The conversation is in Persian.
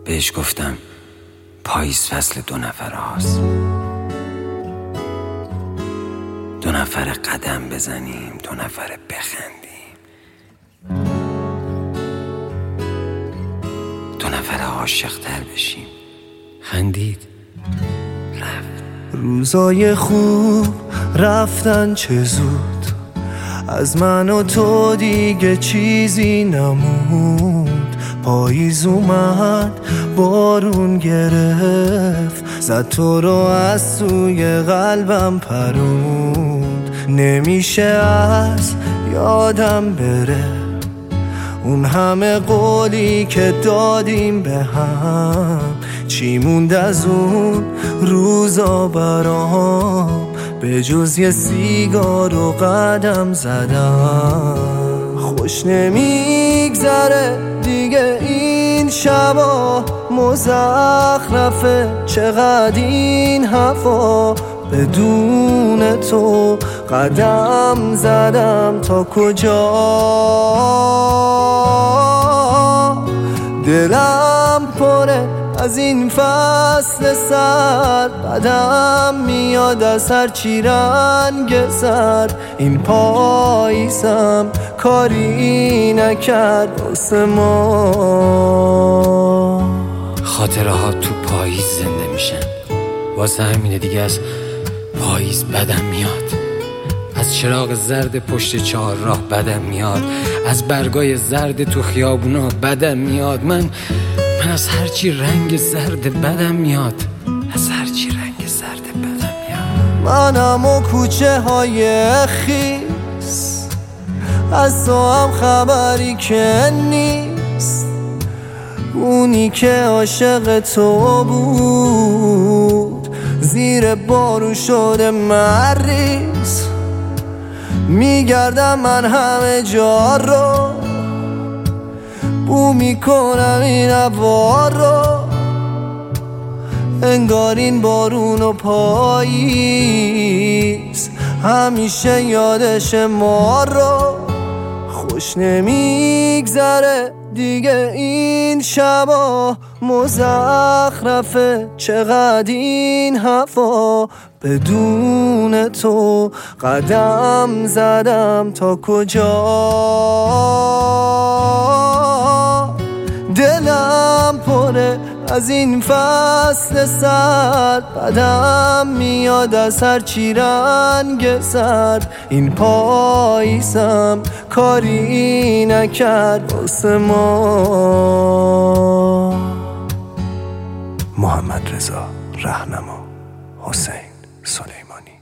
بهش گفتم پاییز فصل 2 نفره هاست. 2 نفره قدم بزنیم، 2 نفره بخندیم، 2 نفره عاشق‌تر بشیم. خندید، رفت. روزای خوب رفتن چه زود، از من و تو دیگه چیزی نموند. پاییز اومد، بارون گرفت، زد تو رو از توی قلبم پروند. نمیشه از یادم بره اون همه قولی که دادیم به هم. چی موند از اون روزا برام به جز یه سیگار و قدم زدم. خوش نمیگذره دیگه این شبا، مزخرفه چقدر این هوا. بدون تو قدم زدم تا کجا، دلم پره از این فصل سرد. بدم میاد از هرچی رنگ سرد، این پاییزم کاری نکرد واسه ما. خاطره ها تو پاییز زنده میشن، واسه همینه دیگه از پاییز بدم میاد. از چراغ زرد پشت چهارراه بدم میاد، از برگای زرد تو خیابونا بدم میاد. من از هرچی رنگ زرد بدم میاد، از هرچی رنگ زرد بدم میاد. منم و کوچه های خیس، از تو هم خبری که نیست. اونی که عاشق تو بود زیر بارون شده مریض. میگردم من همه جا رو، بو میکنم این هوا رو. انگار این بارون و پاییز همیشه یادش ما رو. خوش نمیگذره دیگه این شبا، مزخرفه چقدر این هوا. بدون تو قدم زدم تا کجا، دلم پره از این فصل سرد. بدم میاد از هرچی رنگ سرد، این پاییزم کاری نکرد واسه ما. محمد رضا رهنما، حسین سلیمانی.